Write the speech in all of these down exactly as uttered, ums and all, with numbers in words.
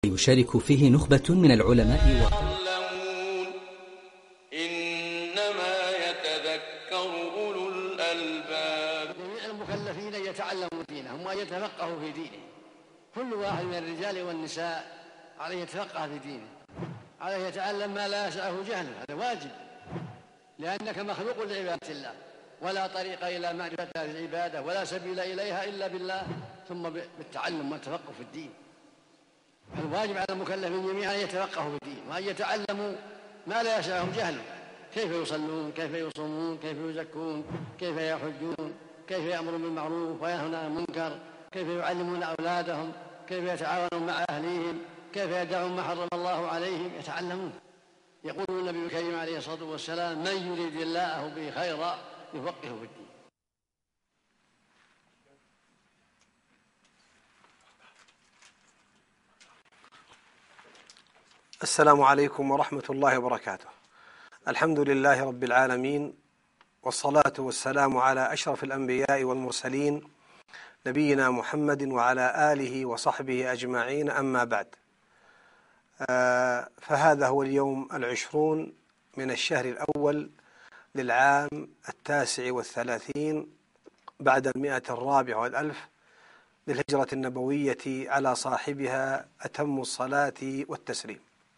يشارك فيه نخبة من العلماء و... إنما يتذكر أولو الألباب. جميع المكلفين يتعلموا دينهم ويتفقهوا في دينه. كل واحد من الرجال والنساء عليه يتفقه في دينه، عليه يتعلم ما لا يسعه جهله، هذا واجب، لأنك مخلوق لعبادة الله، ولا طريق إلى معرفة هذه العبادة ولا سبيل إليها إلا بالله ثم بالتعلم والتفقه في الدين. الواجب على المكلفين جميعا أن يتفقهوا في الدين وأن يتعلموا ما لا يسعهم جهله، كيف يصلون، كيف يصومون، كيف يزكون، كيف يحجون، كيف يأمرون بالمعروف وينهون عن المنكر، كيف يعلمون أولادهم، كيف يتعاونون مع أهليهم، كيف يدعون ما حرم الله عليهم، يتعلمون. يقول النبي الكريم عليه الصلاة والسلام: من يريد الله به خيرا يفقهه في الدين. السلام عليكم ورحمة الله وبركاته. الحمد لله رب العالمين، والصلاة والسلام على أشرف الأنبياء والمرسلين نبينا محمد وعلى آله وصحبه أجمعين، أما بعد. آه فهذا هو اليوم العشرون من الشهر الأول للعام التاسع والثلاثين بعد المئة الرابعة والألف للهجرة النبوية على صاحبها أتم الصلاة والتسليم.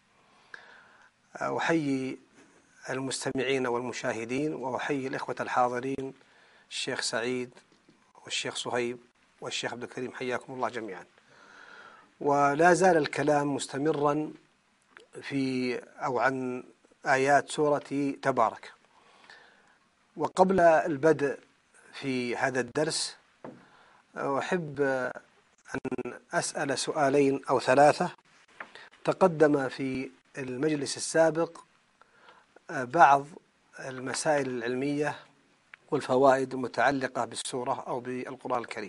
أحيي المستمعين والمشاهدين، وأحيي الإخوة الحاضرين، الشيخ سعيد والشيخ صهيب والشيخ عبد الكريم، حياكم الله جميعا. ولا زال الكلام مستمرا في أو عن آيات سورة تبارك. وقبل البدء في هذا الدرس أحب أن أسأل سؤالين أو ثلاثة. تقدم في المجلس السابق بعض المسائل العلمية والفوائد المتعلقة بالسورة أو بالقرآن الكريم.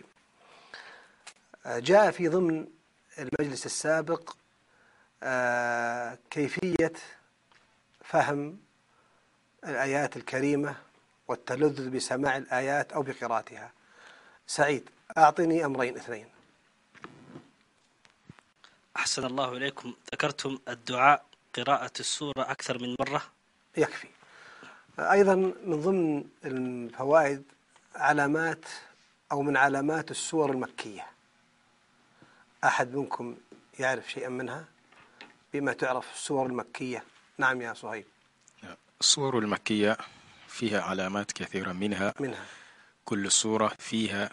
جاء في ضمن المجلس السابق كيفية فهم الآيات الكريمة والتلذذ بسماع الآيات أو بقراءتها. سعيد، أعطني أمرين اثنين. أحسن الله إليكم. ذكرتم الدعاء قراءة السورة أكثر من مرة، يكفي. أيضا من ضمن الفوائد علامات أو من علامات السور المكية. أحد منكم يعرف شيئا منها بما تعرف السور المكية؟ نعم يا صهيب. السور المكية فيها علامات كثيرة، منها منها كل سورة فيها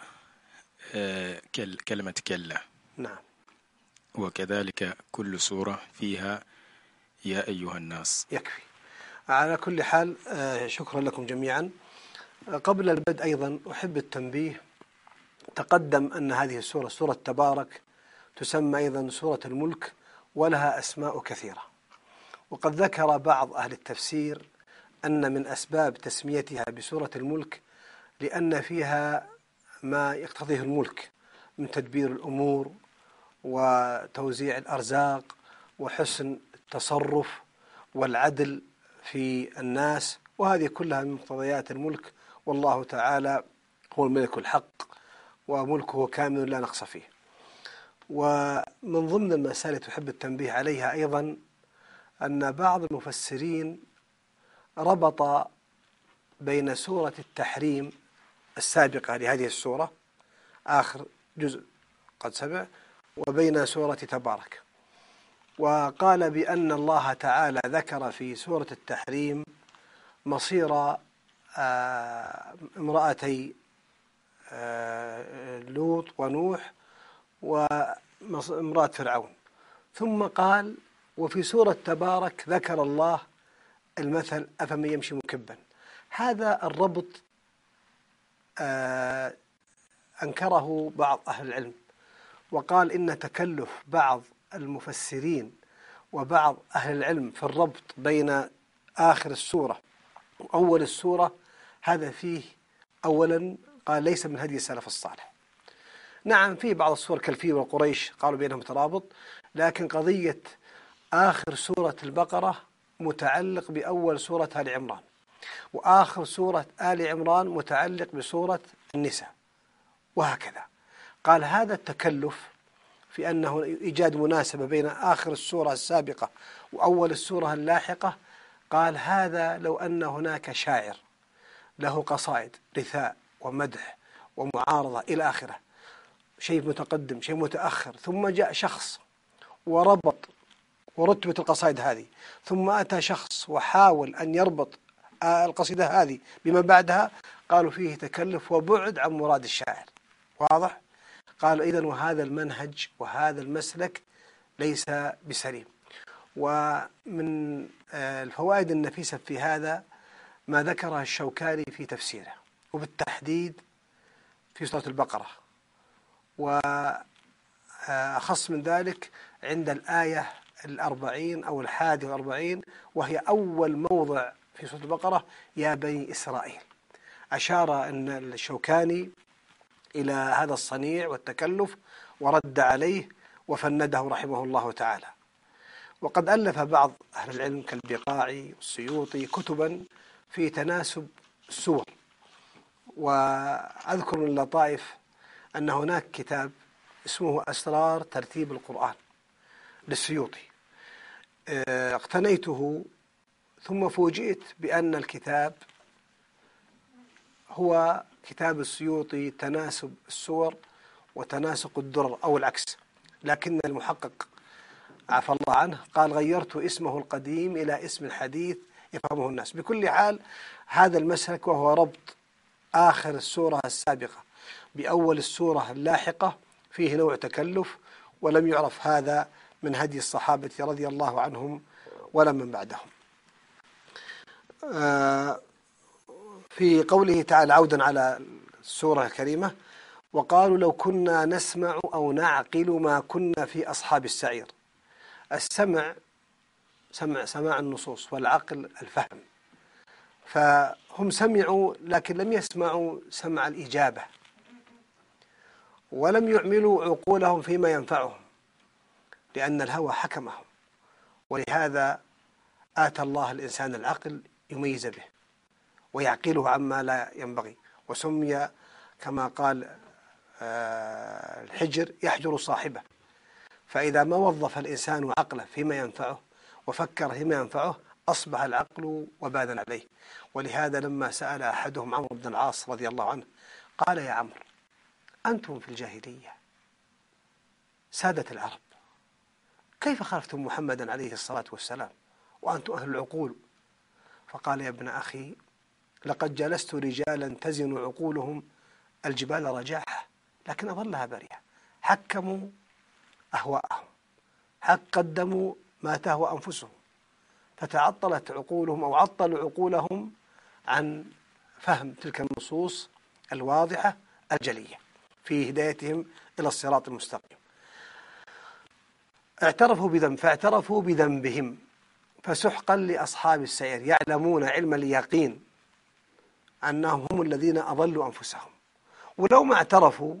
كلمة كلا. نعم. وكذلك كل سورة فيها يا أيها الناس. يكفي. على كل حال شكرا لكم جميعا. قبل البدء أيضا أحب التنبيه، تقدم أن هذه السورة سورة تبارك تسمى أيضا سورة الملك، ولها أسماء كثيرة. وقد ذكر بعض أهل التفسير أن من أسباب تسميتها بسورة الملك لأن فيها ما يقتضيه الملك من تدبير الأمور وتوزيع الأرزاق وحسن التصرف والعدل في الناس، وهذه كلها من مقتضيات الملك. والله تعالى هو الملك الحق وملكه كامل لا نقص فيه. ومن ضمن المسائل تحب التنبيه عليها أيضا أن بعض المفسرين ربط بين سورة التحريم السابقة لهذه السورة، آخر جزء قد سمع، وبين سورة تبارك، وقال بأن الله تعالى ذكر في سورة التحريم مصير امرأتي لوط ونوح وامرأة فرعون، ثم قال وفي سورة تبارك ذكر الله المثل أفمن يمشي مكبا. هذا الربط أنكره بعض أهل العلم، وقال إن تكلف بعض المفسرين وبعض أهل العلم في الربط بين آخر السورة وأول السورة هذا فيه أولا قال ليس من هدي السلف الصالح. نعم في بعض السور كالفيل وقريش قالوا بينهم ترابط، لكن قضية آخر سورة البقرة متعلق بأول سورة آل عمران، وآخر سورة آل عمران متعلق بسورة النساء، وهكذا. قال هذا التكلف في أنه إيجاد مناسبة بين آخر السورة السابقة وأول السورة اللاحقة، قال هذا لو أن هناك شاعر له قصائد رثاء ومدح ومعارضة إلى آخره، شيء متقدم شيء متأخر، ثم جاء شخص وربط ورتبت القصائد هذه، ثم أتى شخص وحاول أن يربط القصيدة هذه بما بعدها، قالوا فيه تكلف وبعد عن مراد الشاعر. واضح؟ قالوا إذن وهذا المنهج وهذا المسلك ليس بسليم. ومن الفوائد النفيسة في هذا ما ذكره الشوكاني في تفسيره، وبالتحديد في سورة البقرة، وأخص من ذلك عند الآية الأربعين أو الحادي والأربعين، وهي أول موضع في سورة البقرة يا بني إسرائيل. أشار أن الشوكاني إلى هذا الصنيع والتكلف ورد عليه وفنده رحمه الله تعالى. وقد ألف بعض أهل العلم كالبقاعي والسيوطي كتبا في تناسب السور، وأذكر من اللطائف أن هناك كتاب اسمه أسرار ترتيب القرآن للسيوطي، اقتنيته ثم فوجئت بأن الكتاب هو كتاب السيوطي تناسب السور وتناسق الدرر أو العكس، لكن المحقق عفى الله عنه قال غيرت اسمه القديم إلى اسم الحديث يفهمه الناس. بكل حال هذا المسلك وهو ربط آخر السورة السابقة بأول السورة اللاحقة فيه نوع تكلف، ولم يعرف هذا من هدي الصحابة رضي الله عنهم ولا من بعدهم. في قوله تعالى عودا على السورة الكريمة: وقالوا لو كنا نسمع أو نعقل ما كنا في أصحاب السعير. السمع سمع سماع النصوص، والعقل الفهم، فهم سمعوا لكن لم يسمعوا سمع الإجابة، ولم يعملوا عقولهم فيما ينفعهم، لأن الهوى حكمهم، ولهذا آتى الله الإنسان العقل يميز به ويعقله عما لا ينبغي، وسمي كما قال الحجر يحجر صاحبه. فإذا ما وظف الإنسان عقله فيما ينفعه وفكر فيما ينفعه أصبح العقل وبالا عليه. ولهذا لما سأل أحدهم عمرو بن العاص رضي الله عنه قال: يا عمرو، أنتم في الجاهلية سادة العرب، كيف خالفتم محمدا عليه الصلاة والسلام وأنتم أهل العقول؟ فقال: يا ابن أخي، لقد جلست رجالا تزن عقولهم الجبال رجاحة، لكن أظلها بريئة، حكموا أهواءهم، حق قدموا ما تهوى أنفسهم، فتعطلت عقولهم أو عطلوا عقولهم عن فهم تلك النصوص الواضحة الجلية في هدايتهم إلى الصراط المستقيم. اعترفوا بذنب فاعترفوا بذنبهم فسحقا لأصحاب السعير، يعلمون علم اليقين أنهم هم الذين أضلوا أنفسهم. ولو ما اعترفوا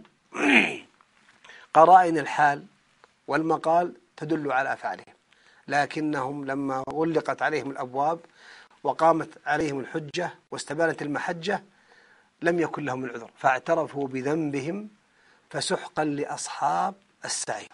قرائن الحال والمقال تدل على أفعالهم، لكنهم لما غلقت عليهم الأبواب وقامت عليهم الحجة واستبانت المحجة لم يكن لهم العذر، فاعترفوا بذنبهم فسحقا لأصحاب السعير.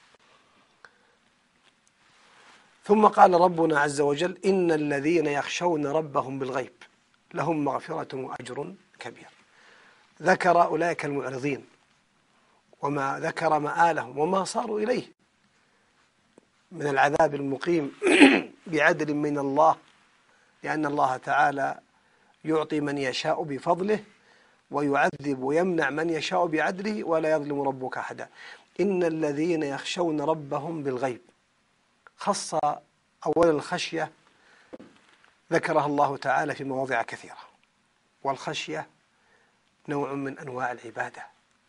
ثم قال ربنا عز وجل: إن الذين يخشون ربهم بالغيب لهم مغفرة وأجر كبير. ذكر أولئك المعرضين وما ذكر مآلهم وما صاروا إليه من العذاب المقيم بعدل من الله، لأن الله تعالى يعطي من يشاء بفضله ويعذب ويمنع من يشاء بعدله ولا يظلم ربك أحدا. إن الذين يخشون ربهم بالغيب، خص أولا الخشية ذكرها الله تعالى في مواضع كثيرة، والخشية نوع من أنواع العبادة،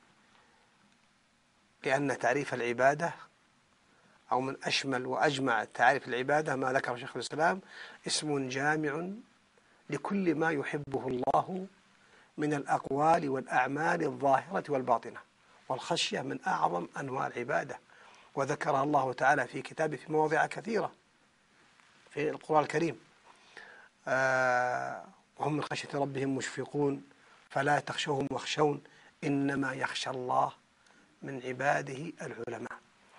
لأن تعريف العبادة أو من أشمل وأجمع تعريف العبادة ما ذكر شيخ الإسلام: اسم جامع لكل ما يحبه الله من الأقوال والأعمال الظاهرة والباطنة. والخشية من أعظم أنواع العبادة، وذكرها الله تعالى في كتابه في مواضع كثيرة في القرآن الكريم: آه وهم من خشية ربهم مشفقون فلا تخشوهم واخشون إنما يخشى الله من عباده العلماء.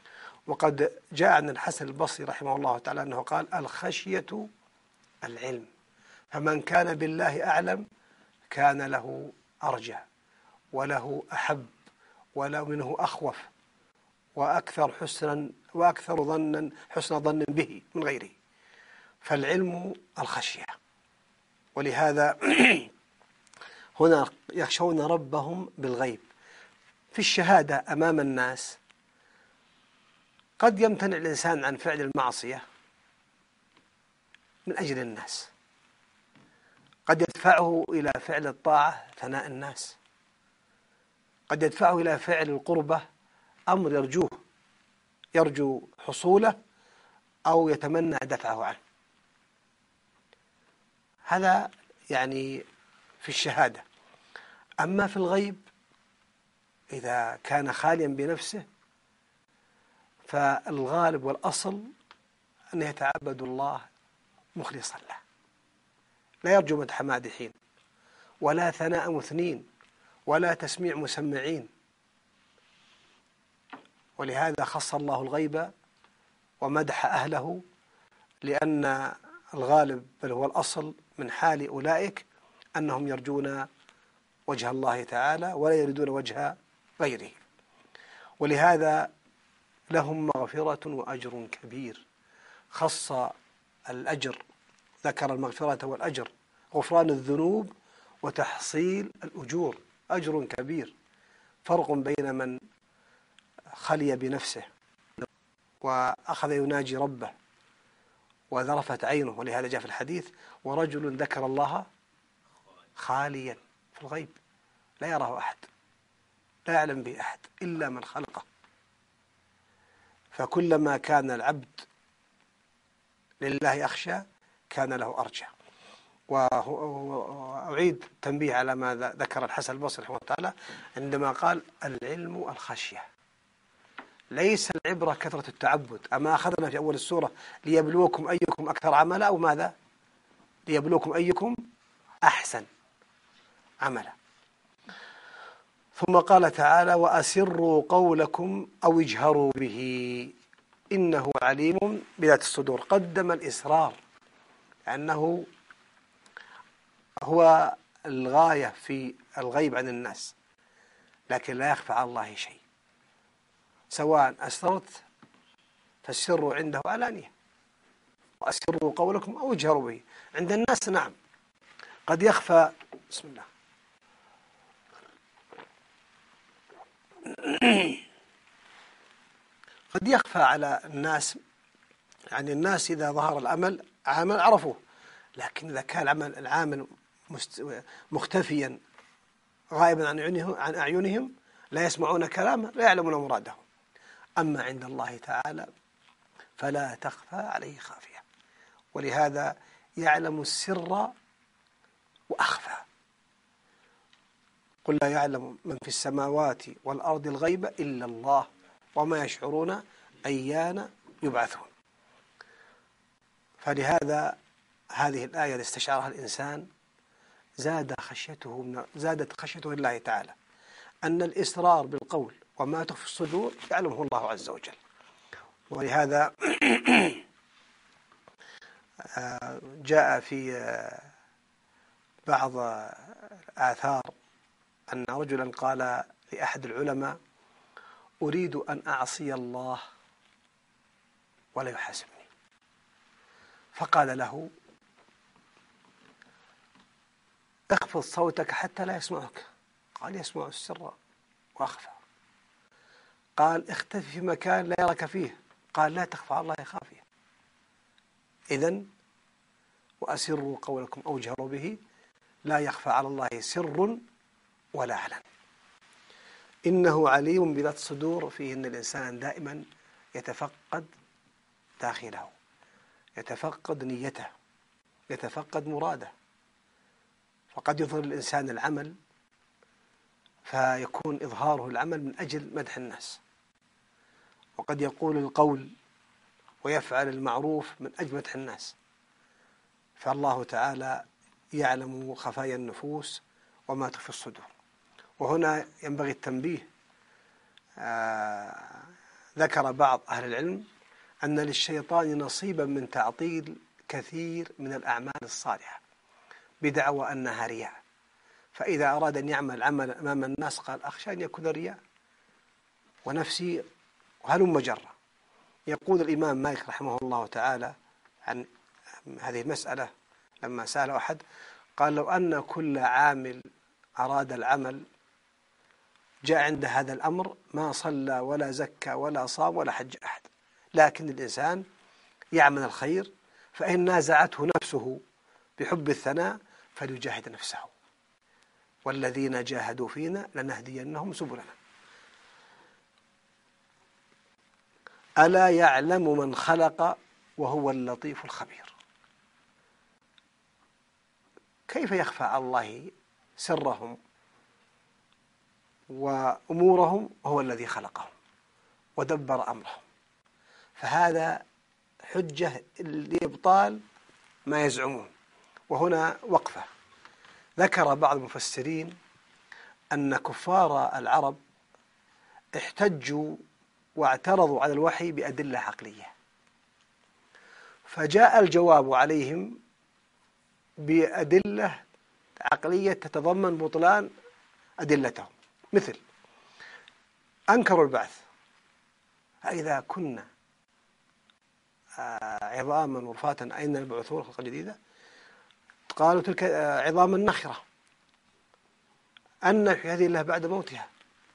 وقد جاء عن الحسن البصري رحمه الله تعالى أنه قال: الخشية العلم، فمن كان بالله أعلم كان له أرجى وله أحب وله منه أخوف وأكثر حسنا وأكثر ظنا حسن ظن به من غيره. فالعلم الخشية. ولهذا هنا يخشون ربهم بالغيب. في الشهادة أمام الناس قد يمتنع الإنسان عن فعل المعصية من أجل الناس، قد يدفعه إلى فعل الطاعة ثناء الناس، قد يدفعه إلى فعل القربة أمر يرجوه يرجو حصوله أو يتمنى دفعه عنه. هذا يعني في الشهادة. أما في الغيب إذا كان خاليا بنفسه فالغالب والأصل أن يتعبد الله مخلصا له، لا يرجو مدح مادحين ولا ثناء مثنين ولا تسميع مسمعين. ولهذا خص الله الغيب ومدح أهله، لأن الغالب بل هو الأصل من حال أولئك أنهم يرجون وجه الله تعالى ولا يريدون وجه غيره. ولهذا لهم مغفرة وأجر كبير. خص الأجر، ذكر المغفرة والأجر، غفران الذنوب وتحصيل الأجور، أجر كبير. فرق بين من خلي بنفسه وأخذ يناجي ربه وذرفت عينه، ولهذا جاء في الحديث: ورجل ذكر الله خاليا في الغيب لا يراه أحد، لا يعلم به أحد إلا من خلقه. فكلما كان العبد لله أخشى كان له أرجى. وأعيد تنبيه على ما ذكر الحسن البصري رحمه الله تعالى عندما قال: العلم الخشية. ليس العبرة كثرة التعبد. أما أخذنا في أول السورة ليبلوكم أيكم أكثر عملا، أو ماذا؟ ليبلوكم أيكم أحسن عملا. ثم قال تعالى: وأسروا قولكم أو اجهروا به إنه عليم بذات الصدور. قدم الإسرار لأنه هو الغاية في الغيب عن الناس، لكن لا يخفى على الله شيء، سواء أسررت فالسر عنده علانية، وأسروا قولكم أو اجهروا به. عند الناس نعم قد يخفى. بسم الله. قد يخفى على الناس، يعني الناس إذا ظهر العمل عمل عرفوه، لكن إذا كان العمل العامل مختفيا غائبا عن أعينهم, عن أعينهم لا يسمعون كلامه، لا يعلمون مراده. أما عند الله تعالى فلا تخفى عليه خافية، ولهذا يعلم السر وأخفى. قل لا يعلم من في السماوات والأرض الغيب إلا الله وما يشعرون أيان يبعثون. فلهذا هذه الآية استشعرها الإنسان زاد خشيته من زادت خشيته لله تعالى، أن الإسرار بالقول وما تخفي الصدور يعلمه الله عز وجل. ولهذا جاء في بعض آثار أن رجلا قال لأحد العلماء: أريد أن أعصي الله ولا يحاسبني. فقال له: اخفض صوتك حتى لا يسمعك. قال: يسمع السر وأخفى. قال: اختفي في مكان لا يراك فيه. قال: لا تخفى على الله خافية. إذن وأسروا قولكم أو اجهروا به لا يخفى على الله سر ولا علن. إنه عليم بذات الصدور، فيه أن الإنسان دائما يتفقد داخله، يتفقد نيته، يتفقد مراده. فقد يظهر الإنسان العمل فيكون إظهاره العمل من أجل مدح الناس، وقد يقول القول ويفعل المعروف من أجل مدح الناس. فالله تعالى يعلم خفايا النفوس وما تخفي الصدور. وهنا ينبغي التنبيه. ذكر بعض أهل العلم أن للشيطان نصيبا من تعطيل كثير من الأعمال الصالحة بدعوى أنها رياء، فإذا أراد أن يعمل عمل أمام الناس قال أخشى أن يكون رياء ونفسي وهلم جرة. يقول الإمام مالك رحمه الله تعالى عن هذه المسألة لما سأل أحد قال لو أن كل عامل أراد العمل جاء عند هذا الأمر ما صلى ولا زكى ولا صام ولا حج أحد، لكن الإنسان يعمل الخير فإن نازعته نفسه بحب الثناء فليجاهد نفسه والذين جاهدوا فينا لنهدينهم سبلنا. ألا يعلم من خلق وهو اللطيف الخبير. كيف يخفى على الله سرهم وأمورهم؟ هو الذي خلقهم ودبر أمرهم، فهذا حجة لإبطال ما يزعمون. وهنا وقفة. ذكر بعض المفسرين أن كفار العرب احتجوا واعترضوا على الوحي بأدلة عقلية، فجاء الجواب عليهم بأدلة عقلية تتضمن بطلان أدلتهم، مثل أنكروا البعث، إذا كنا عظاما ورفاتا أين البعثون خلقا جديدة؟ قالوا تلك عظاما نخرة أن في هذه الله بعد موتها،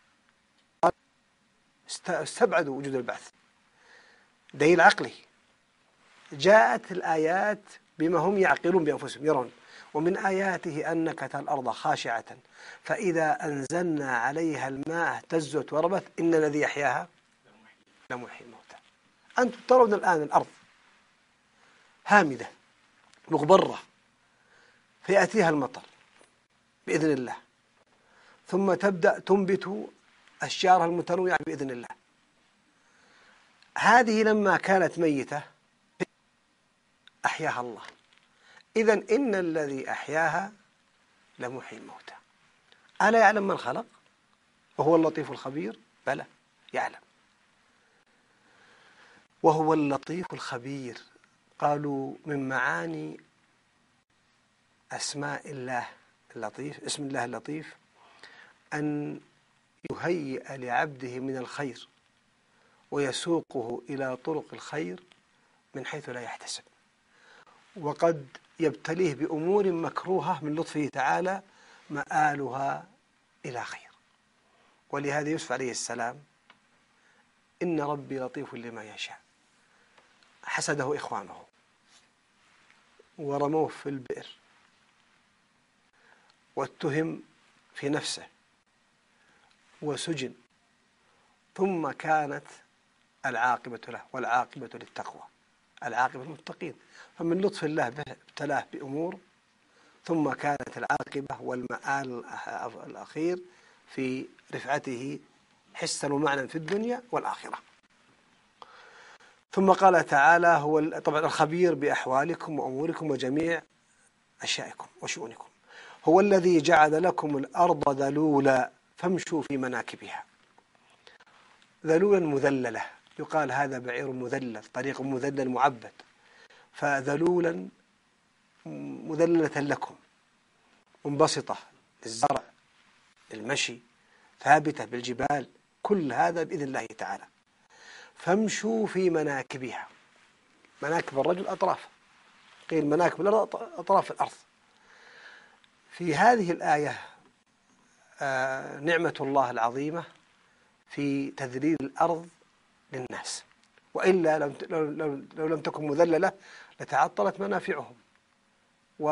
استبعدوا وجود البعث. دليل عقلي. جاءت الآيات بما هم يعقلون بأنفسهم يرون، ومن آياته أنك ترى الأرض خاشعة فإذا أنزلنا عليها الماء اهتزت وربت إن الذي يحياها لمحيي الموتى. أنتم ترون الآن الأرض هامدة مغبرة فيأتيها المطر بإذن الله، ثم تبدأ تنبت أشجارها المتنوعة بإذن الله. هذه لما كانت ميتة أحياها الله، إذن إن الذي أحياها لمحيي الموتى. ألا يعلم من خلق وهو اللطيف الخبير؟ بلى يعلم، وهو اللطيف الخبير. قالوا من معاني أسماء الله اللطيف، اسم الله اللطيف، أن يهيئ لعبده من الخير ويسوقه إلى طرق الخير من حيث لا يحتسب، وقد يبتليه بأمور مكروهة من لطفه تعالى مآلها إلى خير. ولهذا يوسف عليه السلام إن ربي لطيف لما يشاء، حسده إخوانه ورموه في البئر واتهم في نفسه وسجن، ثم كانت العاقبة له، والعاقبة للتقوى، العاقبة للمتقين. فمن لطف الله به ابتلاه بأمور ثم كانت العاقبة والمآل الأخير في رفعته حسا ومعنى في الدنيا والآخرة. ثم قال تعالى هو طبعا الخبير بأحوالكم وأموركم وجميع أشيائكم وشؤونكم. هو الذي جعل لكم الأرض ذلولا فامشوا في مناكبها. ذلولا مذللة، يقال هذا بعير مذلل، طريق مذلل معبد، فذلولا مذللة لكم، منبسطة للزرع للمشي، ثابتة بالجبال، كل هذا بإذن الله تعالى. فامشوا في مناكبها. مناكب الرجل أطراف، قيل مناكب الأرض أطراف الأرض. في هذه الآية آه نعمة الله العظيمة في تذليل الأرض للناس، وإلا لو, لو, لو, لو لم تكن مذللة لتعطلت منافعهم و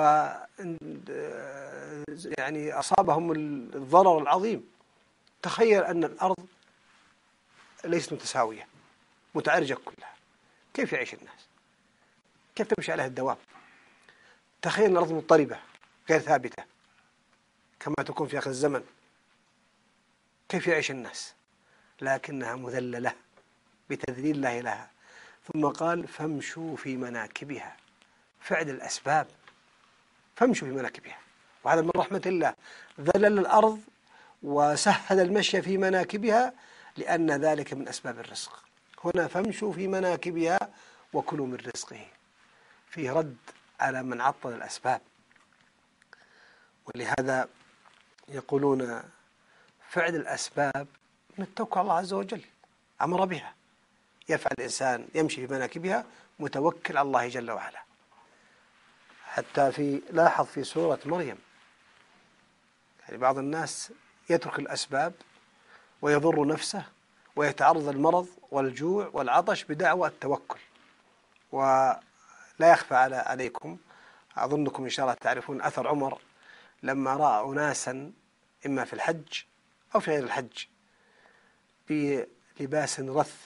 يعني أصابهم الضرر العظيم. تخيل أن الأرض ليست متساوية، متعرجة كلها، كيف يعيش الناس؟ كيف تمشي عليها الدواب؟ تخيل الأرض مضطربة غير ثابتة كما تكون في آخر الزمن، كيف يعيش الناس؟ لكنها مذللة بتذليل الله لها. ثم قال فامشوا في مناكبها، فعل الأسباب، فامشوا في مناكبها، وهذا من رحمة الله، ذلل الأرض وسهل المشي في مناكبها لأن ذلك من أسباب الرزق. هنا فامشوا في مناكبها وكلوا من رزقه، فيه رد على من عطل الأسباب. ولهذا يقولون فعل الأسباب من التوكل على الله عز وجل، أمر بها، يفعل الإنسان يمشي في مناكبها متوكل على الله جل وعلا. حتى في لاحظ في سورة مريم، يعني بعض الناس يترك الأسباب ويضر نفسه ويتعرض للمرض والجوع والعطش بدعوى التوكل. ولا يخفى على عليكم، أظنكم إن شاء الله تعرفون أثر عمر لما رأى أناسا إما في الحج أو في غير الحج بلباس رث،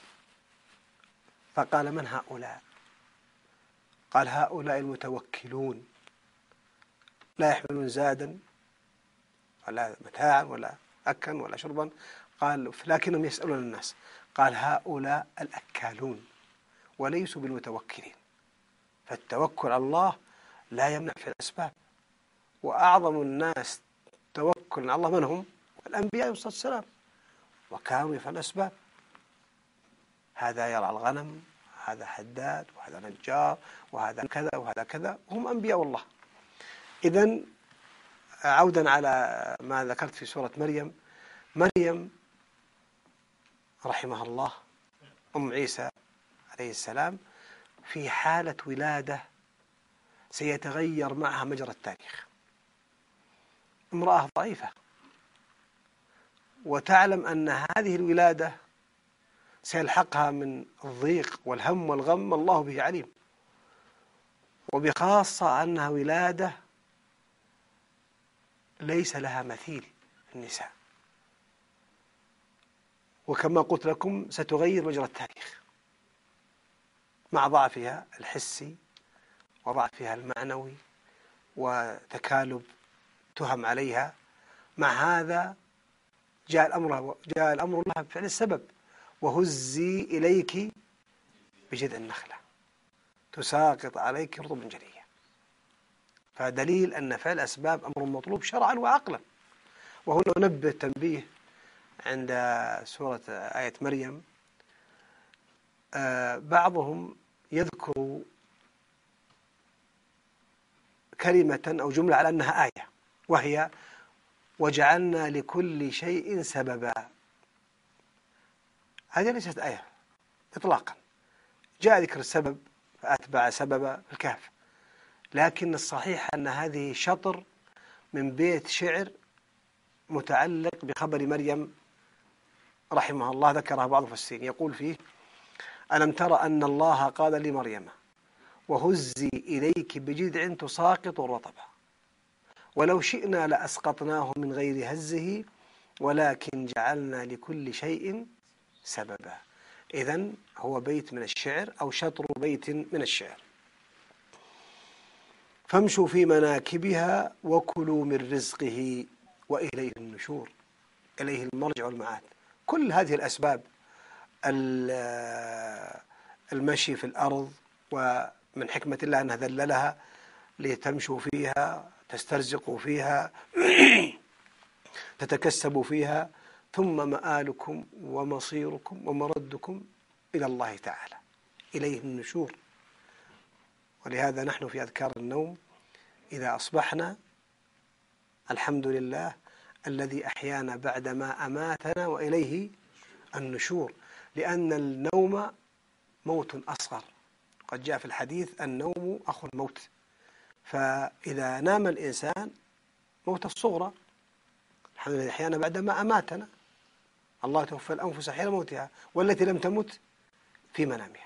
فقال: من هؤلاء؟ قال: هؤلاء المتوكلون، لا يحملون زادا ولا متاعا ولا أكا ولا شربا، قال لكنهم يسألون الناس. قال: هؤلاء الأكالون وليسوا بالمتوكلين. فالتوكل على الله لا يمنع في الأسباب، وأعظم الناس توكل على الله من هم؟ الأنبياء عليه الصلاة والسلام، وكانوا يفعلون الأسباب. هذا يرعى الغنم، هذا حداد، وهذا نجار، وهذا كذا وهذا كذا، هم أنبياء الله. إذن عودا على ما ذكرت في سورة مريم، مريم رحمها الله أم عيسى عليه السلام في حالة ولادة سيتغير معها مجرى التاريخ. امرأة ضعيفة، وتعلم أن هذه الولادة سيلحقها من الضيق والهم والغم الله به عليم، وبخاصة أنها ولادة ليس لها مثيل في النساء، وكما قلت لكم ستغير مجرى التاريخ مع ضعفها الحسي وضعفها المعنوي وتكالب تهم عليها. مع هذا جاء الأمر جاء الأمر لها بفعل السبب: وهزي إليك بجذع النخلة تساقط عليك رطبا جنيا. فدليل أن فعل أسباب أمر مطلوب شرعا وعقلا. وهنا ننبه تنبيه عند سورة آية مريم، بعضهم يذكر كلمة أو جملة على أنها آية، وهي: وجعلنا لكل شيء سببا. هذه ليست آية إطلاقا، جاء ذكر السبب فأتبع سببا في الكهف، لكن الصحيح أن هذه شطر من بيت شعر متعلق بخبر مريم رحمها الله، ذكرها بعض المفسرين يقول فيه: ألم تر أن الله قال لمريم وهزي إليك بجذع تساقط رطبا ولو شئنا لأسقطناه من غير هزه ولكن جعلنا لكل شيء سببا. إذن هو بيت من الشعر أو شطر بيت من الشعر. فامشوا في مناكبها وكلوا من رزقه وإليه النشور، إليه المرجع والمعاد. كل هذه الأسباب، المشي في الأرض، ومن حكمة الله أنها ذللها لتمشوا فيها، تسترزقوا فيها، تتكسبوا فيها، ثم مآلكم ومصيركم ومردكم إلى الله تعالى، إليه النشور. ولهذا نحن في أذكار النوم إذا أصبحنا: الحمد لله الذي أحيانا بعدما أماتنا وإليه النشور، لأن النوم موت أصغر. قد جاء في الحديث: النوم أخو الموت. فإذا نام الإنسان موت الصغرى، الحمد لله أحيانا بعدما أماتنا، الله توفى الأنفس حين موتها والتي لم تمت في منامها.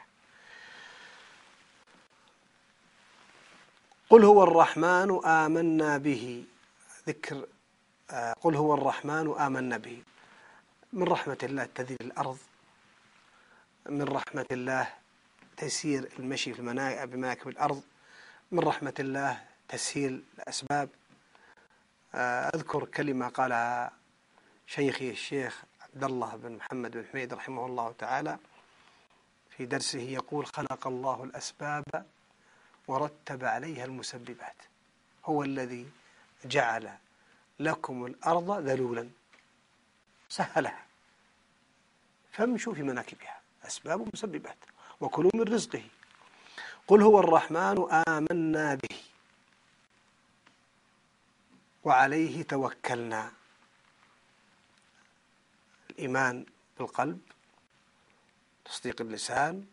قل هو الرحمن آمنا به، ذكر قل هو الرحمن آمنا به. من رحمة الله تذليل الأرض، من رحمة الله تسيير المشي في مناكب الأرض، من رحمة الله تسهيل الأسباب. أذكر كلمة قالها شيخي الشيخ عبد الله بن محمد بن حميد رحمه الله تعالى في درسه، يقول: خلق الله الأسباب ورتب عليها المسببات، هو الذي جعل لكم الأرض ذلولا، سهلها، فامشوا في مناكبها. أسباب ومسببات، وكلوا من رزقه. قل هو الرحمن آمنا به وعليه توكلنا. الإيمان بالقلب، تصديق اللسان،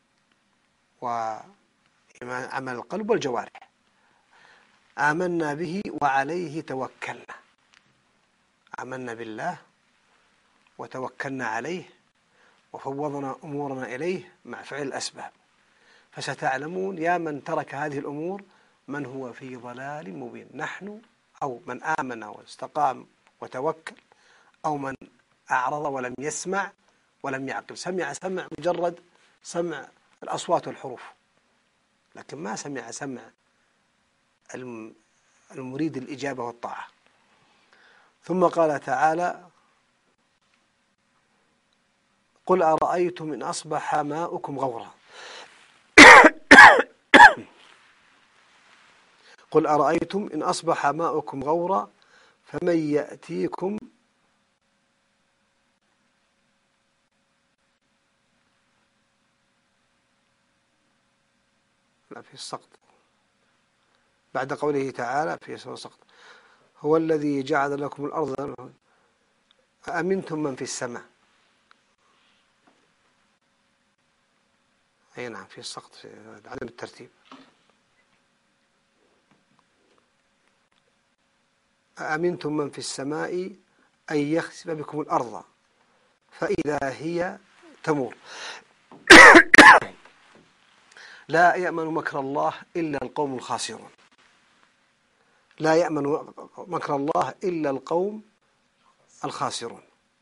وإيمان عمل القلب والجوارح. آمنا به وعليه توكلنا، آمنا بالله وتوكلنا عليه وفوضنا أمورنا إليه مع فعل الأسباب. فستعلمون يا من ترك هذه الأمور من هو في ضلال مبين، نحن أو من آمن واستقام وتوكل، أو من أعرض ولم يسمع ولم يعقل. سمع سمع مجرد سمع الأصوات والحروف، لكن ما سمع سمع المريد الإجابة والطاعة. ثم قال تعالى: قل أرأيتم إن أصبح ماؤكم غورا قل أرأيتم إن أصبح ماؤكم غورا فمن يأتيكم لا في السقط بعد قوله تعالى في سورة السقط: هو الذي جعل لكم الأرض أأمنتم من في السماء. أي نعم في السقط، في عدم الترتيب. أأمنتم من في السماء أن يخسف بكم الأرض فإذا هي تمور. لا يأمن مكر الله إلا القوم الخاسرون. لا يأمن مكر الله إلا القوم الخاسرون.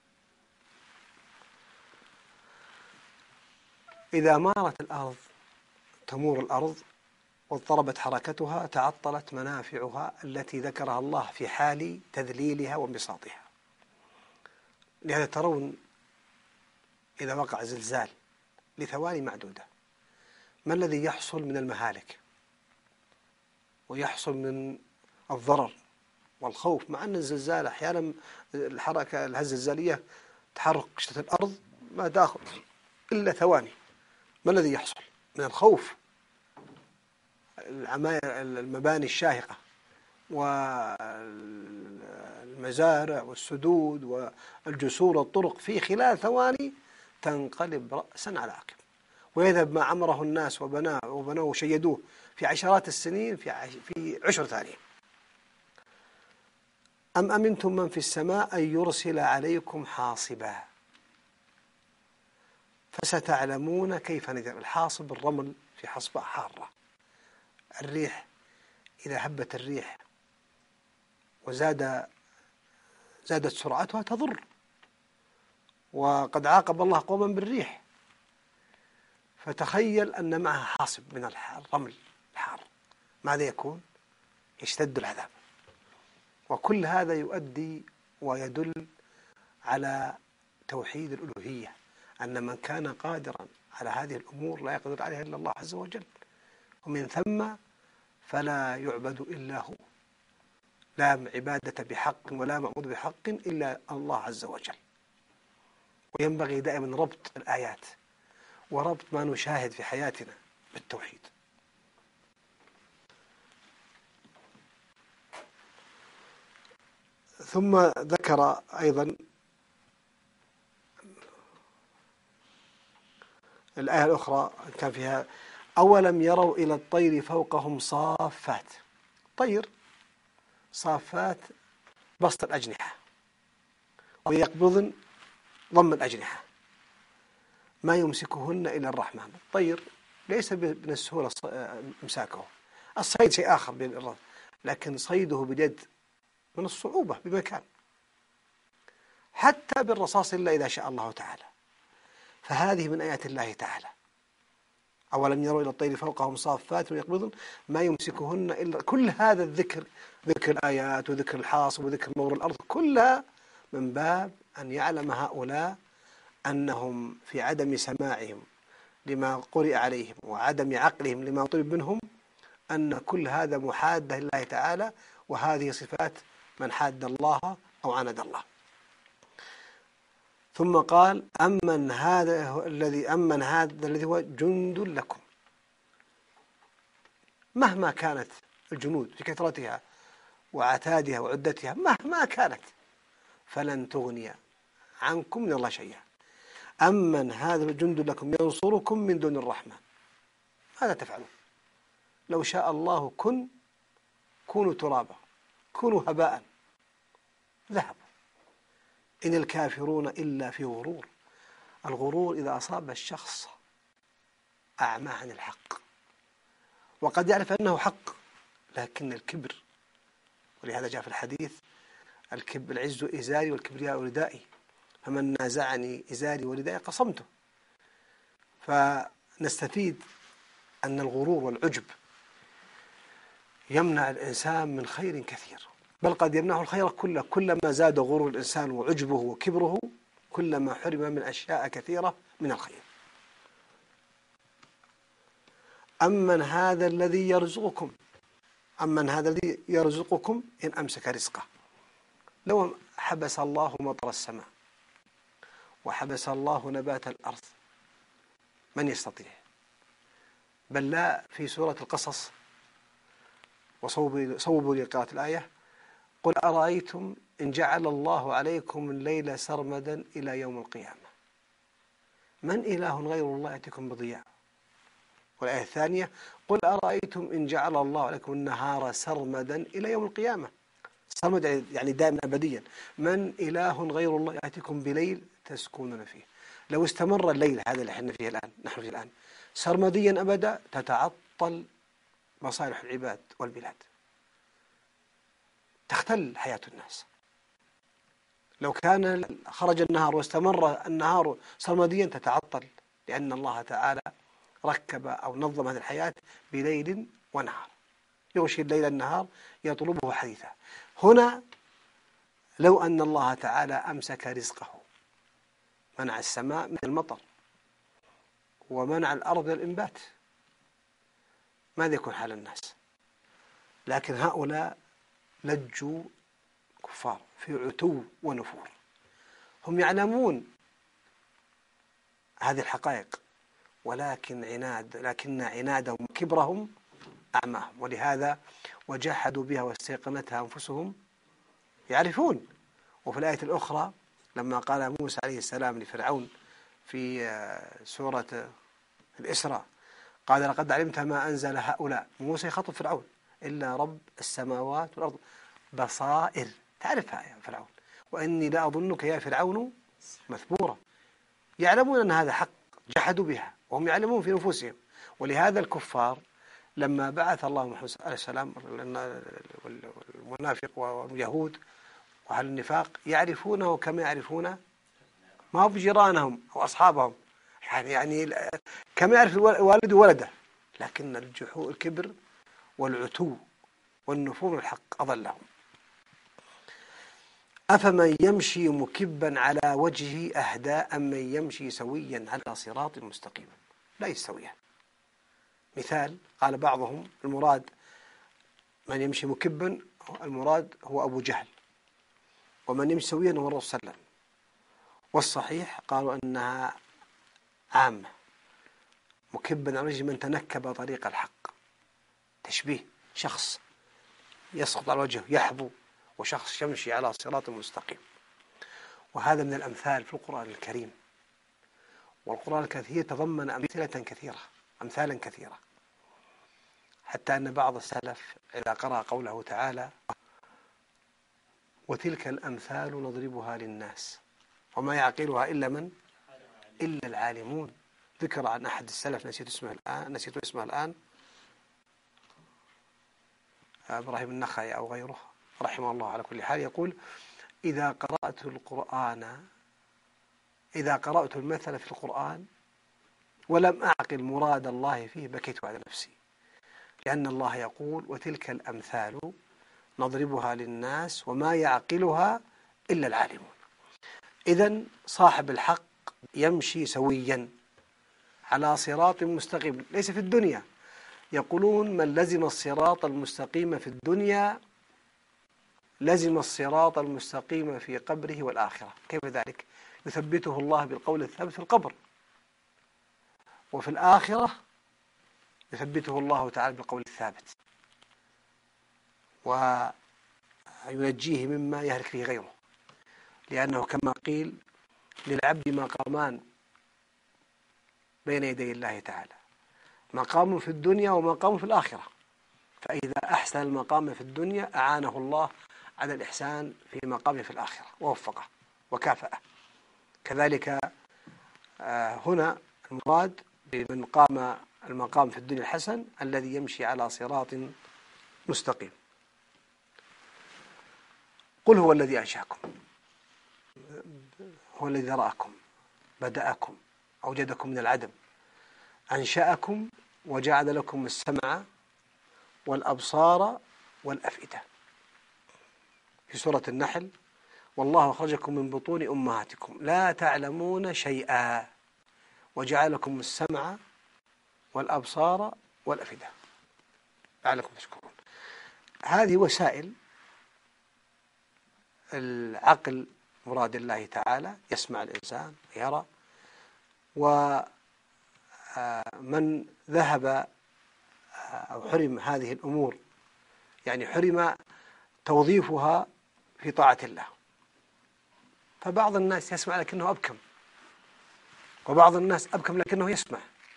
إذا مارت الأرض، تمور الأرض واضطربت حركتها، تعطلت منافعها التي ذكرها الله في حال تذليلها وانبساطها. لهذا ترون إذا وقع زلزال لثواني معدودة ما الذي يحصل من المهالك ويحصل من الضرر والخوف، مع أن الزلزال أحيانا الحركة الهزة الزلزالية تحرك قشرة الأرض ما تأخذ إلا ثواني. ما الذي يحصل من الخوف؟ المباني الشاهقة والمزارع والسدود والجسور والطرق في خلال ثواني تنقلب رأسا على عقب، ويذهب ما عمره الناس وبناه وبنوه وشيدوه في عشرات السنين في في عشر ثانية. أم أمنتم من في السماء أن يرسل عليكم حاصبا فستعلمون كيف نذر. الحاصب الرمل في حصبة حارة. الريح إذا هبت الريح وزاد زادت سرعتها تضر، وقد عاقب الله قوما بالريح. فتخيل أن معها حاصب من الرمل الحار، ماذا يكون؟ يشتد العذاب. وكل هذا يؤدي ويدل على توحيد الألوهية، أن من كان قادرا على هذه الأمور لا يقدر عليها إلا الله عز وجل، ومن ثم فلا يعبد إلا هو، لا عبادة بحق ولا معبود بحق إلا الله عز وجل. وينبغي دائما ربط الآيات وربط ما نشاهد في حياتنا بالتوحيد. ثم ذكر أيضا الآية الأخرى كان فيها: أولم يروا إلى الطير فوقهم صافات. طير صافات بسط الأجنحة ويقبضن ضم الأجنحة ما يمسكهن إلا الرحمن. الطير ليس من السهولة إمساكه. الصيد شيء آخر بالإرادة، لكن صيده باليد من الصعوبة بمكان، حتى بالرصاص إلا إذا شاء الله تعالى. فهذه من آيات الله تعالى. أولم يروا إلى الطير فوقهم صافات ويقبضن ما يمسكهن إلا. كل هذا الذكر، ذكر الآيات وذكر الحاصب وذكر مور الأرض، كلها من باب أن يعلم هؤلاء أنهم في عدم سماعهم لما قرئ عليهم وعدم عقلهم لما طلب منهم، أن كل هذا محادة لله تعالى، وهذه صفات من حاد الله أو عاند الله. ثم قال أمن هذا الذي أمن هذا الذي هو جند لكم. مهما كانت الجنود في كثرتها وعتادها وعدتها، مهما كانت، فلن تغني عنكم من الله شيئا. أمن هذا الجند لكم ينصركم من دون الرحمن، ماذا تفعلون؟ لو شاء الله كن كونوا ترابا، كونوا هباء، ذهبوا. إن الكافرون إلا في غرور. الغرور إذا أصاب الشخص أعماه عن الحق، وقد يعرف أنه حق، لكن الكبر، ولهذا جاء في الحديث الكبر العز إزاري والكبرياء ردائي، فمن نازعني إزاري وردائي قصمته. فنستفيد أن الغرور والعجب يمنع الإنسان من خير كثير، بل قد يمنعه الخير كله. كلما زاد غرور الإنسان وعجبه وكبره كلما حرم من أشياء كثيرة من الخير. أمن هذا الذي يرزقكم أمن هذا الذي يرزقكم إن أمسك رزقه. لو حبس الله مطر السماء وحبس الله نبات الأرض من يستطيع؟ بل لا، في سورة القصص، وصوبوا لي قراءة الآية، قل أرأيتم إن جعل الله عليكم الليل سرمدا إلى يوم القيامة من إله غير الله يأتيكم بضياء. والآية الثانية قل أرأيتم إن جعل الله عليكم النهار سرمدا إلى يوم القيامة. سرمد يعني دائما أبديا. من إله غير الله يأتيكم بليل تسكنون فيه. لو استمر الليل هذا اللي احنا فيه الآن نحن فيه الآن سرمديا أبدا تتعطل مصالح العباد والبلاد، تختل حياة الناس. لو كان خرج النهار واستمر النهار سرمديا تتعطل، لأن الله تعالى ركب أو نظم هذه الحياة بليل ونهار، يغشي الليل النهار يطلبه حديثا. هنا لو أن الله تعالى أمسك رزقه، منع السماء من المطر ومنع الأرض من الإنبات، ماذا يكون حال الناس؟ لكن هؤلاء لجوا كفار في عتو ونفور، هم يعلمون هذه الحقائق، ولكن عناد لكن عنادهم وكبرهم أعماهم، ولهذا وجحدوا بها واستيقنتها أنفسهم يعرفون. وفي الآية الأخرى لما قال موسى عليه السلام لفرعون في سورة الإسراء قال لقد علمت ما أنزل هؤلاء، موسى يخاطب فرعون، إلا رب السماوات والأرض بصائر، تعرفها يا فرعون، وإني لا أظنك يا فرعون مثبورا. يعلمون أن هذا حق، جحدوا بها وهم يعلمون في نفوسهم. ولهذا الكفار لما بعث الله محمد عليه السلام والمنافق واليهود وأهل النفاق يعرفونه كما يعرفون ما هو بجيرانهم أو أصحابهم، يعني يعني كما يعرف الوالد ولده، لكن الجحود الكبر والعتو والنفور الحق أضلهم. أفمن يمشي مكبا على وجهه أهدى أم من يمشي سويا على صراط مستقيم؟ لا يستويان. مثال قال بعضهم المراد من يمشي مكبا المراد هو أبو جهل، ومن يمشي سويا هو الرسول صلى الله عليه وسلم. والصحيح قالوا أنها عامة، مكبا على وجه من تنكب طريق الحق، تشبيه شخص يسقط على وجهه يحبو وشخص يمشي على صراط مستقيم. وهذا من الأمثال في القرآن الكريم، والقرآن الكثير تضمن أمثلة كثيرة أمثالا كثيرة، حتى أن بعض السلف إذا قرأ قوله تعالى وتلك الأمثال نضربها للناس وما يعقلها إلا من إلا العالمون. ذكر عن أحد السلف نسيت اسمه الآن نسيت اسمه الآن إبراهيم النخعي أو غيره رحمه الله، على كل حال يقول إذا قرأت القرآن إذا قرأت المثل في القرآن ولم أعقل مراد الله فيه بكيت على نفسي، لأن الله يقول وتلك الأمثال نضربها للناس وما يعقلها إلا العالمون. إذن صاحب الحق يمشي سويا على صراط مستقيم، ليس في الدنيا. يقولون من لزم الصراط المستقيم في الدنيا لزم الصراط المستقيم في قبره والآخرة. كيف ذلك؟ يثبته الله بالقول الثابت في القبر، وفي الآخرة يثبته الله تعالى بالقول الثابت وينجيه مما يهلك فيه غيره، لأنه كما قيل للعبد مقامان بين يدي الله تعالى، مقام في الدنيا ومقام في الآخرة، فإذا أحسن المقام في الدنيا أعانه الله على الإحسان في مقامه في الآخرة ووفقه وكافأه. كذلك هنا المراد بمن قام المقام في الدنيا الحسن الذي يمشي على صراط مستقيم. قل هو الذي أنشأكم، هو الذي ذرأكم، بدأكم، أوجدكم من العدم، أنشأكم وجعل لكم السمع والأبصار والأفئدة. في سورة النحل: والله أخرجكم من بطون أمهاتكم لا تعلمون شيئا وجعل لكم السمع والأبصار والأفئدة لعلكم تشكرون. هذه وسائل العقل مراد الله تعالى، يسمع الإنسان يرى. ومن ذهب أو حرم هذه الأمور، يعني حرم توظيفها في طاعة الله، فبعض الناس يسمع لكنه أبكم، وبعض الناس أبكم لكنه يسمع.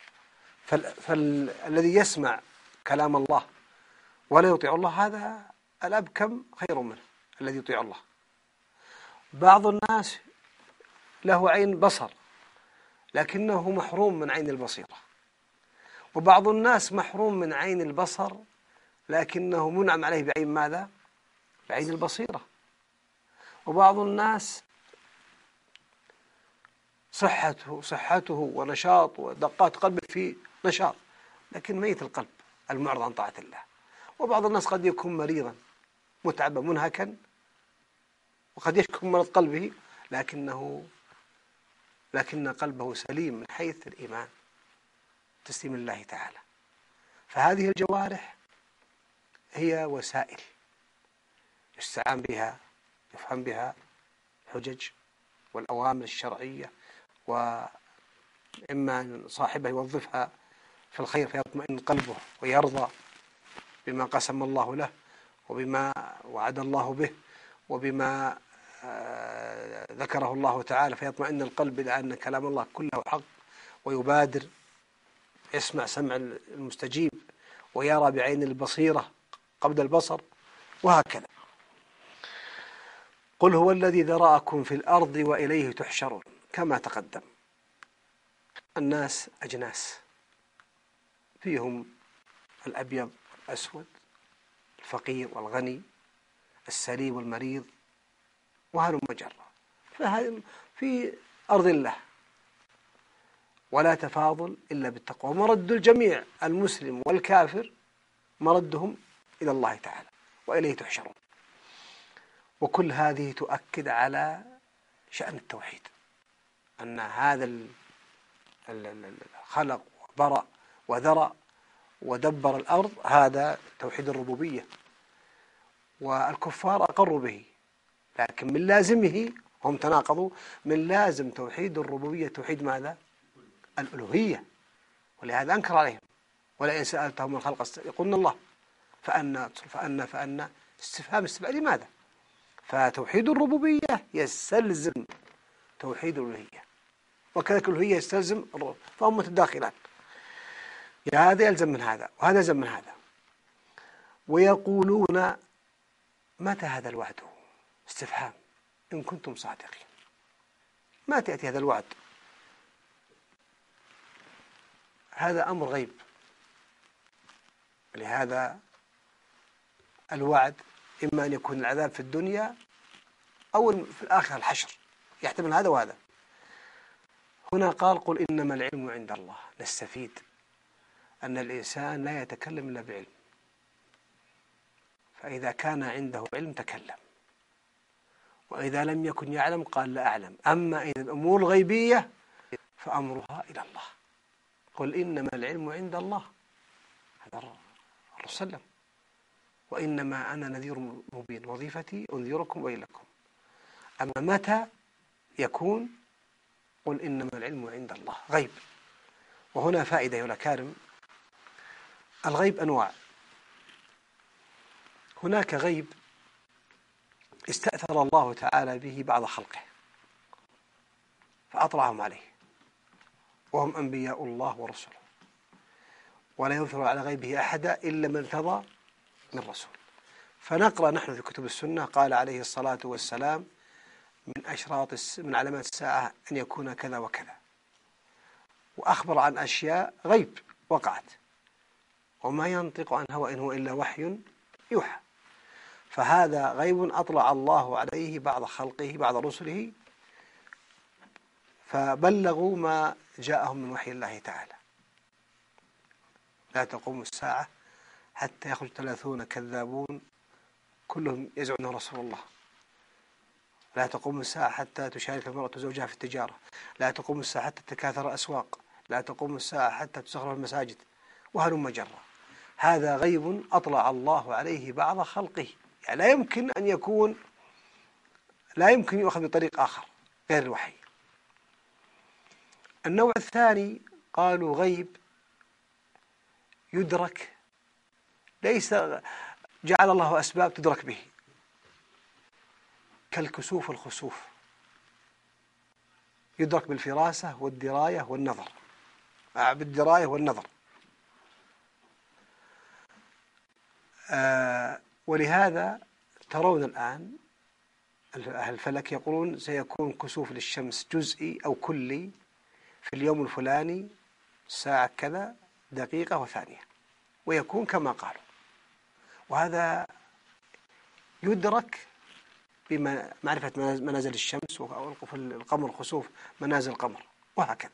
فالذي يسمع كلام الله ولا يطيع الله هذا الأبكم خير منه الذي يطيع الله. بعض الناس له عين بصر لكنه محروم من عين البصيرة، وبعض الناس محروم من عين البصر لكنه منعم عليه بعين ماذا؟ بعين البصيرة. وبعض الناس صحته صحته ونشاط ودقات قلبه في نشاط لكن ميت القلب المعرض عن طاعة الله. وبعض الناس قد يكون مريضا متعبا منهكا وقد يشكو مرض قلبه لكنه لكن قلبه سليم من حيث الإيمان تسليم الله تعالى. فهذه الجوارح هي وسائل يستعان بها، يفهم بها الحجج والأوامر الشرعية، وإما أن صاحبه يوظفها في الخير فيطمئن قلبه ويرضى بما قسم الله له وبما وعد الله به وبما ذكره الله تعالى، فيطمئن القلب إلى أن كلام الله كله حق، ويبادر يسمع سمع المستجيب ويرى بعين البصيرة قبل البصر، وهكذا. قل هو الذي ذرأكم في الأرض وإليه تحشرون. كما تقدم الناس أجناس، فيهم الأبيض والأسود، الفقير والغني، السليم والمريض، وهلم مجرة في أرض الله، ولا تفاضل إلا بالتقوى. ومرد الجميع المسلم والكافر مردهم إلى الله تعالى وإليه تحشرون. وكل هذه تؤكد على شأن التوحيد، أن هذا الخلق وبرأ وذرأ ودبر الأرض هذا توحيد الربوبية، والكفار أقروا به، لكن من لازمه هم تناقضوا، من لازم توحيد الربوبية توحيد ماذا؟ الألوهية، ولهذا أنكر عليهم. ولئن سألتهم من خلق يقولون الله، فأنا فأنا فأنا استفهام استبعاد لماذا؟ فتوحيد الربوبية يستلزم توحيد الألوهية، وكذلك الألوهية يستلزم الرب، فهم متداخلان، هذا يلزم من هذا وهذا يلزم من هذا. ويقولون متى هذا الوعد؟ استفهام إن كنتم صادقين، ما تأتي هذا الوعد؟ هذا أمر غيب، لهذا الوعد إما أن يكون العذاب في الدنيا أو في الآخرة الحشر، يحتمل هذا وهذا. هنا قال قل إنما العلم عند الله. نستفيد أن الإنسان لا يتكلم إلا بعلم، فإذا كان عنده علم تكلم، وإذا لم يكن يعلم قال لا أعلم. أما إذا الأمور الغيبية فأمرها إلى الله. قل إنما العلم عند الله، هذا الرسول سلم، وإنما أنا نذير مبين، وظيفتي أنذركم وإليكم. أما متى يكون قل إنما العلم عند الله. غيب. وهنا فائدة يا الأكارم، الغيب أنواع. هناك غيب استأثر الله تعالى به بعض خلقه فأطلعهم عليه، وهم أنبياء الله ورسله، ولا يظهر على غيبه أحدا إلا من ارتضى من رسول. فنقرأ نحن في كتب السنة قال عليه الصلاة والسلام من أشراط من علامات الساعة أن يكون كذا وكذا، وأخبر عن أشياء غيب وقعت، وما ينطق عن هوى إن هو إلا وحي يوحى. فهذا غيب أطلع الله عليه بعض خلقه بعض رسله فبلغوا ما جاءهم من وحي الله تعالى. لا تقوم الساعة حتى يخرج ثلاثون كذابون كلهم يزعمون رسول الله. لا تقوم الساعة حتى تشارك المرأة زوجها في التجارة. لا تقوم الساعة حتى تكاثر الأسواق. لا تقوم الساعة حتى تسخرف المساجد، وهلم جرا. هذا غيب أطلع الله عليه بعض خلقه، يعني لا يمكن أن يكون لا يمكن يؤخذ بطريق آخر غير الوحي. النوع الثاني قالوا غيب يدرك، ليس جعل الله أسباب تدرك به، كالكسوف والخسوف، يدرك بالفراسة والدراية والنظر، بالدراية والنظر. آه ولهذا ترون الآن أهل الفلك يقولون سيكون كسوف للشمس جزئي أو كلي في اليوم الفلاني ساعة كذا دقيقة وثانية، ويكون كما قالوا. وهذا يدرك بمعرفة منازل الشمس، أو القمر خسوف منازل القمر، وهكذا.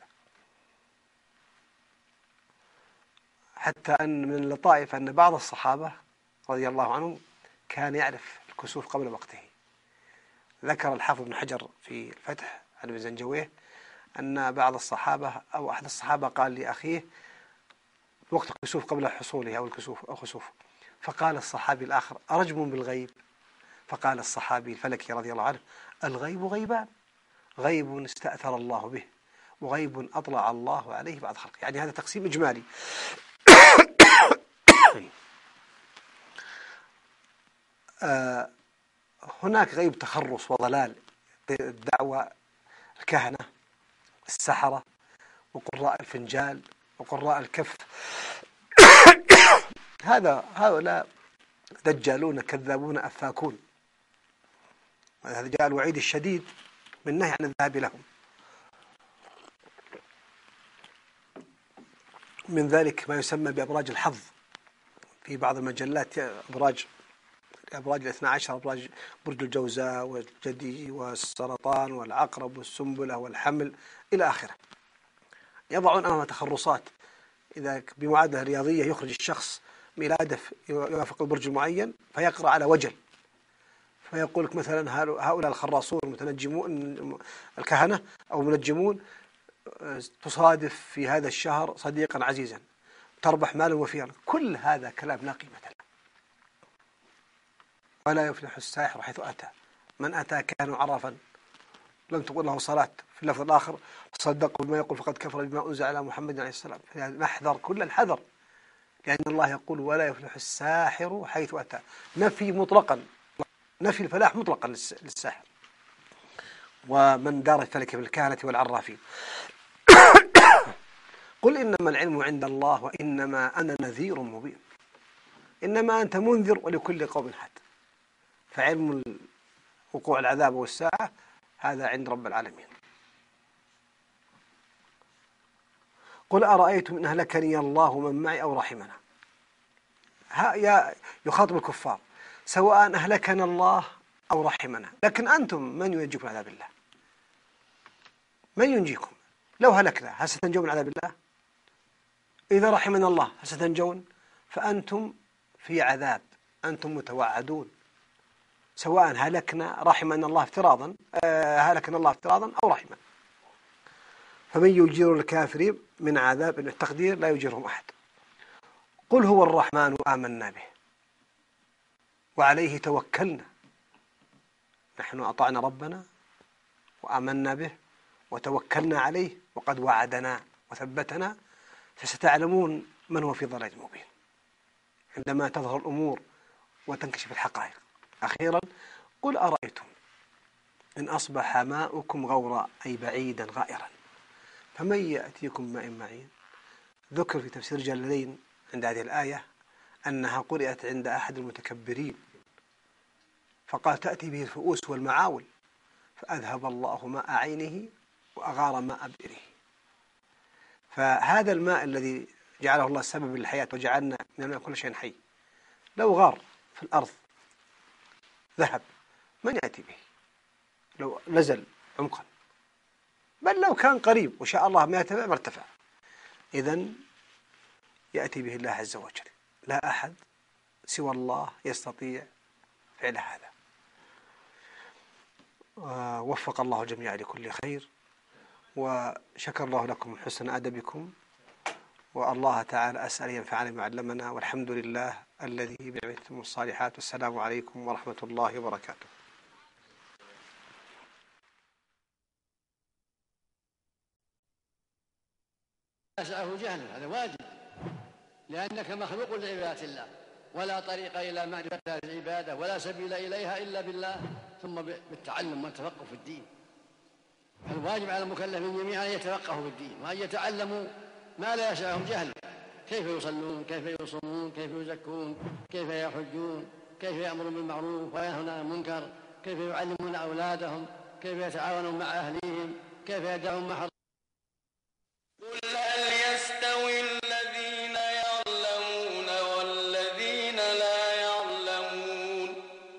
حتى أن من اللطائف أن بعض الصحابة رضي الله عنهم كان يعرف الكسوف قبل وقته. ذكر الحافظ بن حجر في الفتح عن ابن زنجويه أن بعض الصحابة أو أحد الصحابة قال لأخيه وقت الكسوف قبل حصوله أو الكسوف أو خسوف، فقال الصحابي الآخر أرجم بالغيب؟ فقال الصحابي الفلكي رضي الله عنه الغيب غيبان، غيب استأثر الله به، وغيب أطلع الله عليه بعد خلقه. يعني هذا تقسيم إجمالي. آه هناك غيب تخرص وضلال، الدعوة، الكهنة، السحرة، وقراء الفنجال، وقراء الكف. هذا هؤلاء دجالون كذابون أفاكون. هذا جاء الوعيد الشديد بالنهي عن الذهاب لهم. من ذلك ما يسمى بأبراج الحظ في بعض المجلات، أبراج أبراج الاثنى عشر، أبراج برج الجوزاء والجدي والسرطان والعقرب والسنبلة والحمل إلى آخره. يضعون أمام تخرصات، إذا بمعادلة رياضية يخرج الشخص ميلاده يوافق البرج المعين فيقرأ على وجل، فيقول لك مثلا هؤلاء الخراصون المتنجمون الكهنة أو منجمون تصادف في هذا الشهر صديقا عزيزا تربح مالا وفيرا. كل هذا كلام لا قيمة له. ولا يفلح الساحر حيث أتى، من أتى كان عرفا لم تقل له صلاة. في اللفظ الآخر صدق بما يقول فقد كفر بما أنزل على محمد عليه السلام. نحذر كل الحذر، لأن الله يقول ولا يفلح الساحر حيث أتى، نفي مطلقا، نفي الفلاح مطلقا للساحر ومن دار الفلك بالكهنة والعرافين. قل إنما العلم عند الله وإنما أنا نذير مبين. إنما أنت منذر ولكل قوم حد. فعلم وقوع العذاب والساعة هذا عند رب العالمين. قل أرأيتم إن أهلكني الله من معي أو رحمنا. يخاطب الكفار سواء أهلكنا الله أو رحمنا، لكن أنتم من ينجيكم من عذاب الله؟ من ينجيكم؟ لو هلكنا هل ستنجون من عذاب الله؟ إذا رحمنا الله هل ستنجون؟ فأنتم في عذاب، أنتم متوعدون، سواء هلكنا رحمنا الله افتراضا هلكنا الله افتراضا أو رحمنا. فمن يجير الكافرين من عذاب التقدير لا يجيرهم أحد. قل هو الرحمن آمنا به وعليه توكلنا، نحن أطعنا ربنا وآمنا به وتوكلنا عليه وقد وعدنا وثبتنا، فستعلمون من هو في ضلال مبين عندما تظهر الأمور وتنكشف الحقائق. أخيرا قل أرأيتم إن أصبح ماؤكم غورا أي بعيدا غائرا فمن يأتيكم ماء معين. ذكر في تفسير جلالين عند هذه الآية أنها قرأت عند أحد المتكبرين فقال تأتي به الفؤوس والمعاول فأذهب الله ماء عينه وأغار ماء بئره. فهذا الماء الذي جعله الله سبب للحياة وجعلنا من الماء كل شيء حي لو غار في الأرض ذهب من يأتي به لو نزل عمقا، بل لو كان قريب وشاء الله ما يرتفع ما ارتفع. إذن يأتي به الله عز وجل، لا أحد سوى الله يستطيع فعل هذا. ووفق الله الجميع لكل خير، وشكر الله لكم حسن أدبكم، والله تعالى أسأل أن ينفعنا بما علمنا، والحمد لله الذي بنعمته الصالحات. والسلام عليكم ورحمة الله وبركاته. يسعه جهله، هذا واجب، لأنك مخلوق لعبادة الله، ولا طريق إلى معرفة العبادة ولا سبيل إليها إلا بالله، ثم بالتعلم والتفقه في الدين. الواجب على المكلفين جميعا أن يتفقهوا في الدين وأن يتعلموا ما لا يسعهم جهله، كيف يصلون، كيف يصومون، كيف يزكون، كيف يحجون، كيف يأمرون بالمعروف وينهون عن المنكر، كيف يعلمون أولادهم، كيف يتعاونون مع أهليهم، كيف يدعون مع قل هل يستوي الذين يعلمون والذين لا يعلمون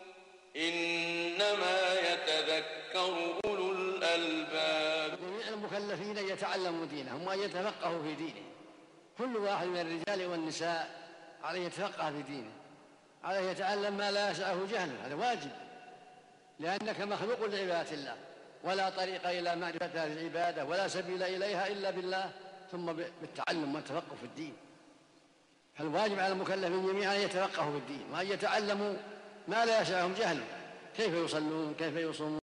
إنما يتذكر أولو الألباب. جميع المكلفين أن يتعلموا دينهم وأن يتفقهوا في دينهم. كل واحد من الرجال والنساء عليه يتفقه في دينه، عليه يتعلم ما لا يسعه جهله، هذا واجب، لأنك مخلوق لعبادة الله، ولا طريق إلى معرفة العبادة ولا سبيل إليها إلا بالله، ثم بالتعلم والتفقه في الدين. فالواجب على المكلفين جميعا أن يتفقهوا في الدين وأن يتعلموا ما لا يسعهم جهله، كيف يصلون، كيف يصومون.